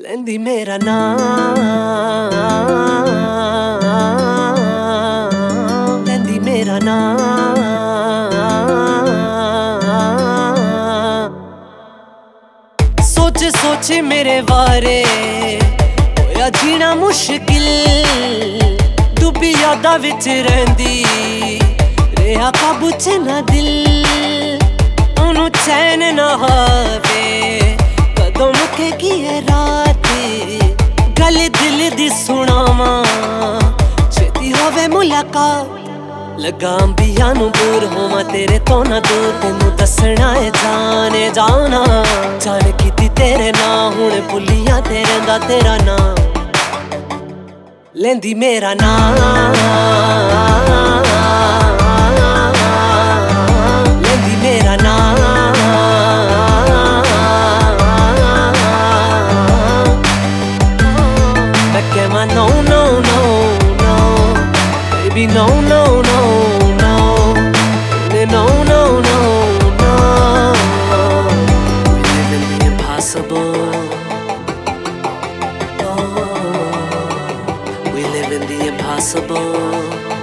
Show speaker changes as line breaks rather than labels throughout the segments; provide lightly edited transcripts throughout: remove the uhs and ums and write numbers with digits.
ਲੈਂਦੀ ਮੇਰਾ ਨਾਂ, ਲੈਂਦੀ ਮੇਰਾ ਨਾਂ। ਸੋਚ ਸੋਚ ਮੇਰੇ ਬਾਰੇ ਹੋਇਆ ਜੀਣਾ ਮੁਸ਼ਕਿਲ, ਡੁੱਬੀ ਯਾਦਾਂ ਵਿੱਚ ਰਹਿੰਦੀ ਰਿਹਾ ਕਾਬੂ 'ਚ ਨਾ ਦਿਲ। ਉਹਨੂੰ ਚੈਨ ਨਾ ਆਵੇ ਕਦੋਂ ਮੁੱਕੇਗੀ ਇਹ ਰਾਤ, ਗੱਲ ਦਿਲ ਦੀ ਸੁਣਾਵਾਂ ਛੇਤੀ ਹੋਵੇ ਮੁਲਾਕਾਤ। ਲੱਗਾ ਅੰਬੀਆਂ ਨੂੰ ਦੂਰ ਹੋਵਾਂ ਤੇਰੇ ਤੋਂ ਨਾ ਦੂਰ, ਤੈਨੂੰ ਦੱਸਣਾ ਏ ਜਾਣੇ ਜਾਣਾ। ਜਾਣ ਕੀਤੀ ਤੇਰੇ ਨਾਂ ਹੁਣ ਭੁੱਲੀਆਂ ਤੇਰੇ ਦਾ ਤੇਰਾ ਨਾਂ, ਲੈਂਦੀ ਮੇਰਾ ਨਾਂ, ਲੈਂਦੀ ਮੇਰਾ ਨਾਂ। ਮੈਂ ਕਹਾਂ no no no no baby no no no no no no no no। We live in the impossible, we live in the impossible।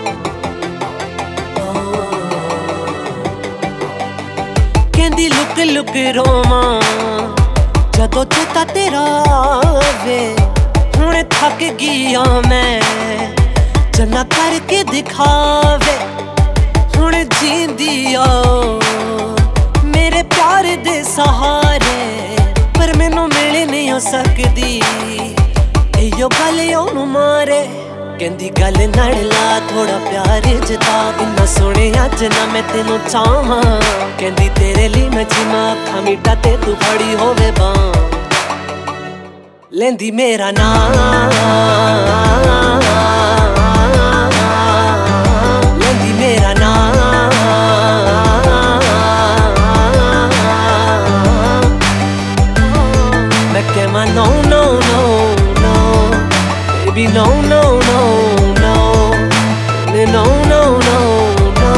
ਕਹਿੰਦੀ ਲੁਕ ਲੁਕ ਰੋਵਾਂ ਜਦੋਂ ਚੇਤਾ ਤੇਰਾ ਆਵੇ, ਹੁਣ ਥੱਕ ਗਈ ਮੈਂ ਜਨਾ ਕਰਕੇ ਦਿਖਾਵੇ। ਹੁਣ ਜੀਂਦੀ ਆ ਮੇਰੇ ਪਿਆਰ ਦੇ ਸਹਾਰੇ, ਪਰ ਮੈਨੂੰ ਮਿਲ ਨਹੀਂ ਹੋ ਸਕਦੀ ਇਹੋ ਗੱਲ ਉਹਨੂੰ ਮਾਰੇ। ਕਹਿੰਦੀ ਗੱਲ ਨਾਲ ਲਾ ਥੋੜਾ ਪਿਆਰ ਜਤਾ, ਇੰਨਾ ਸੋਹਣਿਆ ਅੱਜ ਨਾ ਮੈਂ ਤੈਨੂੰ ਚਾਹਾਂ। ਕਹਿੰਦੀ ਤੇਰੇ ਲਈ ਮੈਂ ਜੀਵਾਂ ਅੱਖਾਂ ਮੀਟਾ ਤੇ ਤੂੰ ਖੜੀ ਹੋਵੇ ਬਾਂਹ, ਲੈਂਦੀ ਮੇਰਾ ਨਾਂ, ਲੈਂਦੀ ਮੇਰਾ ਨਾਂ। ਮੈਂ ਕਹਾਂ no no no no baby no no no no no no no no।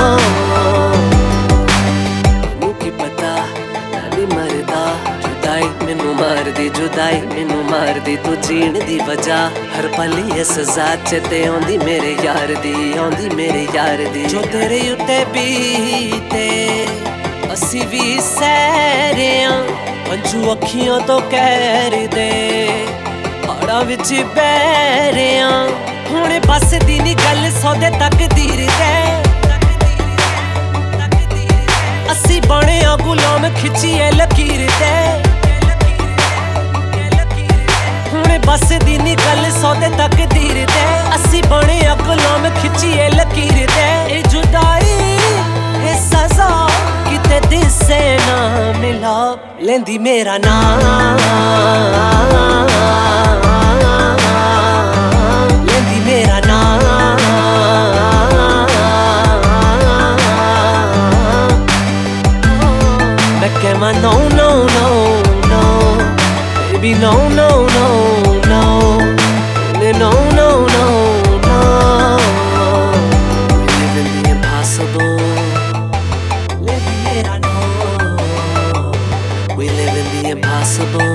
ਮੈਨੂੰ ਕੀ ਪਤਾ ਮੈਂ ਵੀ ਮਰਦਾ, ਜੁਦਾਈ ਮੈਨੂੰ ਮਾਰਦੀ, ਜੁਦਾਈ ਮੈਨੂੰ ਮਾਰਦੀ ਤੂੰ ਜੀਣ ਦੀ ਵਜ੍ਹਾ। ਹਰ ਪਲ ਇਹ ਸਜ਼ਾ ਚੇਤੇ ਆਉਂਦੀ ਮੇਰੇ ਯਾਰ ਦੀ, ਆਉਂਦੀ ਮੇਰੇ ਯਾਰ ਦੀ। ਜੋ ਤੇਰੇ ਉੱਤੇ ਬੀਤੇ ਅਸੀਂ ਵੀ ਸਹਿਰਿਆਂ, ਹੰਝੂ ਅੱਖੀਆਂ ਤੋਂ ਕਹਿ ਦੇ ਹਾੜਾਂ ਵਿੱਚ ਬਹਿ ਰਿਆਂ। ਹੁਣ ਬਸ ਦੀ ਨੀ ਗੱਲ ਸੌਦੇ ਤਕਦੀਰ ਤੇ, ਅਸੀਂ ਬਣਿਆ ਗੁਲਾਮ ਖਿੱਚੀਏ ਲਕੀਰ ਤੇ। ਹੁਣ ਬਸ ਦੀ ਨੀ ਗੱਲ ਸੌਦੇ ਤਕਦੀਰ ਤੇ, ਅਸੀਂ ਬਣਿਆ ਗੁਲਾਮ ਖਿੱਚੀਏ ਲਕੀਰ ਤੇ। ਇਹ ਜੁਦਾਈ ਇਹ ਸਜ਼ਾ ਕਿਤੇ ਦਿਸੇ ਨਾ ਮਿਲਾ, ਲੈਂਦੀ ਮੇਰਾ ਨਾਂ, ਲੈਂਦੀ ਮੇਰਾ ਨਾਂ। ਮੈਂ ਕਹਾਂ no no no no baby no no no no no no no no। We live in the impossible, ਲੈਂਦੀ ਮੇਰਾ ਨਾਂ, we live in the impossible।